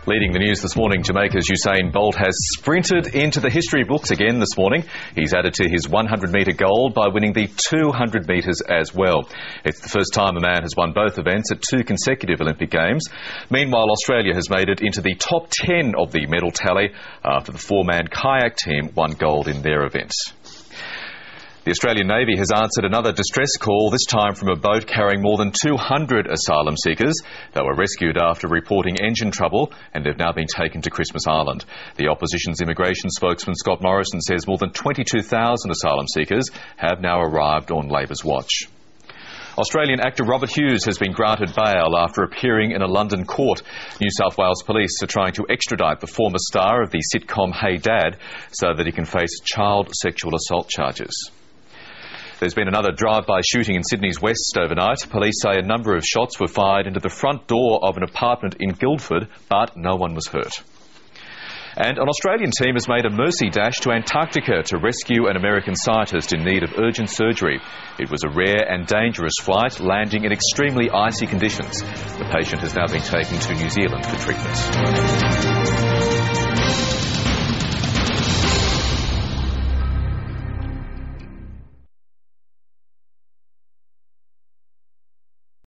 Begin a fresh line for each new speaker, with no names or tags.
Leading the news this morning, Jamaica's Usain Bolt has sprinted into the history books again this morning. He's added to his 100-metre gold by winning the 200 metres as well. It's the first time a man has won both events at 2 consecutive Olympic Games. Meanwhile, Australia has made it into the top 10 of the medal tally after the 4-man kayak team won gold in their event. The Australian Navy has answered another distress call, this time from a boat carrying more than 200 asylum seekers. They were rescued after reporting engine trouble and have now been taken to Christmas Island. The opposition's immigration spokesman Scott Morrison says more than 22,000 asylum seekers have now arrived on Labor's watch. Australian actor Robert Hughes has been granted bail after appearing in a London court. New South Wales police are trying to extradite the former star of the sitcom Hey Dad so that he can face child sexual assault charges. There's been another drive-by shooting in Sydney's west overnight. Police say a number of shots were fired into the front door of an apartment in Guildford, but no one was hurt. And an Australian team has made a mercy dash to Antarctica to rescue an American scientist in need of urgent surgery. It was a rare and dangerous flight, landing in extremely icy conditions. The patient has now been taken to New Zealand for treatment.